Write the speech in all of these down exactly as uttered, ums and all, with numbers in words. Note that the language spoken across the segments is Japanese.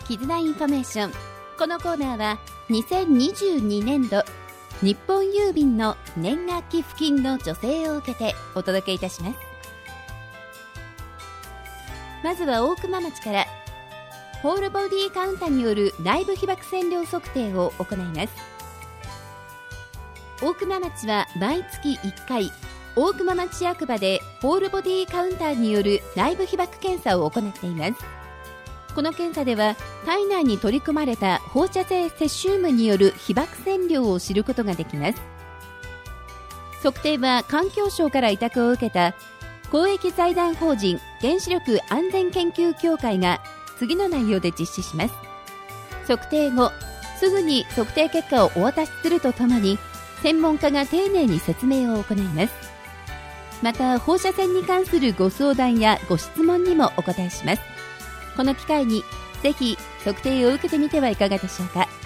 絆インフォメーション。このコーナーはにせんにじゅうにねんど日本郵便の年賀寄付金の助成を受けてお届けいたします。まずは大熊町からホールボディカウンターによる内部被曝線量測定を行います。大熊町は毎月いっかい大熊町役場でホールボディカウンターによる内部被曝検査を行っています。この検査では体内に取り組まれた放射性セシウムによる被曝線量を知ることができます。測定は環境省から委託を受けた公益財団法人原子力安全研究協会が次の内容で実施します。測定後すぐに測定結果をお渡しするとともに専門家が丁寧に説明を行います。また放射線に関するご相談やご質問にもお答えします。この機会にぜひ測定を受けてみてはいかがでしょうか。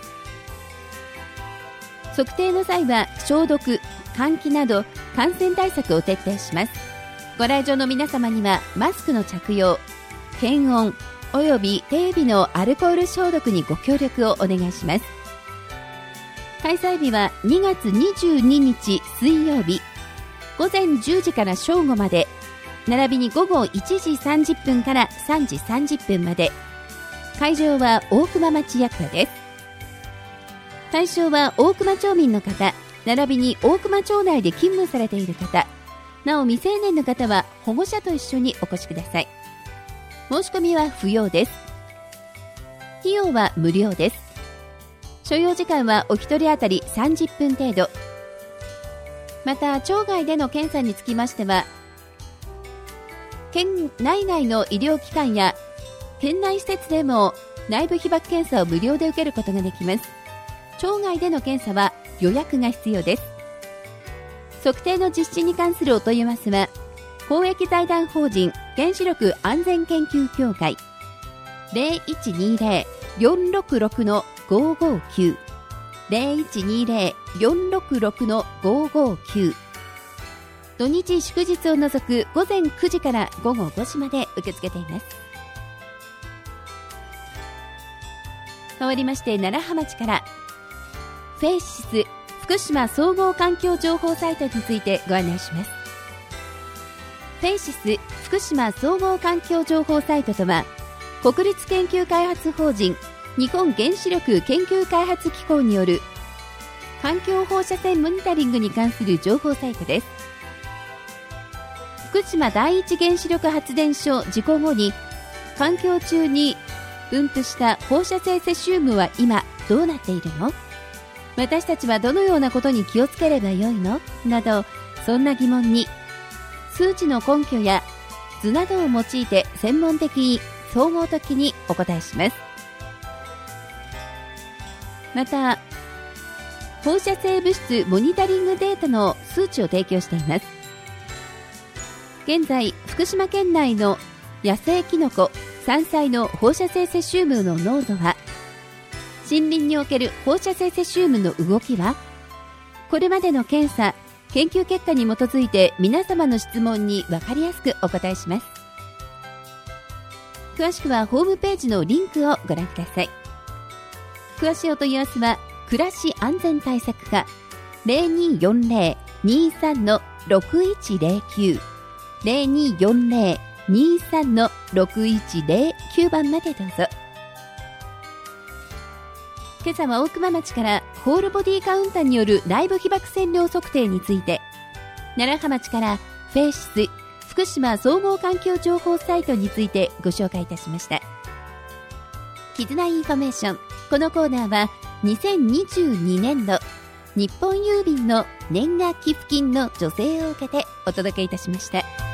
測定の際は消毒、換気など感染対策を徹底します。ご来場の皆様にはマスクの着用、検温および手指のアルコール消毒にご協力をお願いします。開催日はにがつにじゅうににち水曜日、ごぜんじゅうじから正午まで、並びに午後いちじさんじゅっぷんからさんじさんじゅっぷんまで。会場は大熊町役場です。対象は大熊町民の方、並びに大熊町内で勤務されている方、なお未成年の方は保護者と一緒にお越しください。申し込みは不要です。費用は無料です。所要時間はお一人当たりさんじゅっぷん程度。また町外での検査につきましては県内外の医療機関や県内施設でも内部被曝検査を無料で受けることができます。町外での検査は予約が必要です。測定の実施に関するお問い合わせは公益財団法人原子力安全研究協会 ゼロいちにゼロ よんろくろく ごーごーきゅう ゼロいちにゼロ よんろくろく ごーごーきゅう。土日祝日を除くごぜんくじからごごごじまで受け付けています。変わりまして楢葉町からフェイシス福島総合環境情報サイトについてご案内します。フェイシス福島総合環境情報サイトとは国立研究開発法人日本原子力研究開発機構による環境放射線モニタリングに関する情報サイトです。福島第一原子力発電所事故後に環境中に分布した放射性セシウムは今どうなっているの？私たちはどのようなことに気をつければよいの？などそんな疑問に数値の根拠や図などを用いて専門的に総合的にお答えします。また放射性物質モニタリングデータの数値を提供しています。現在福島県内の野生キノコ山菜の放射性セシウムの濃度は、森林における放射性セシウムの動きは、これまでの検査研究結果に基づいて皆様の質問に分かりやすくお答えします。詳しくはホームページのリンクをご覧ください。詳しいお問い合わせは暮らし安全対策課 ゼロにーよんゼロ にーさん ろくいちゼロきゅう ゼロにーよんゼロ にーさん ろくいちゼロきゅう 番までどうぞ。今朝は大熊町からホールボディカウンターによる内部被曝線量測定について、楢葉町からフェイシス福島総合環境情報サイトについてご紹介いたしました。絆インフォメーション。このコーナーはにせんにじゅうにねんど日本郵便の年賀寄付金の助成を受けてお届けいたしました。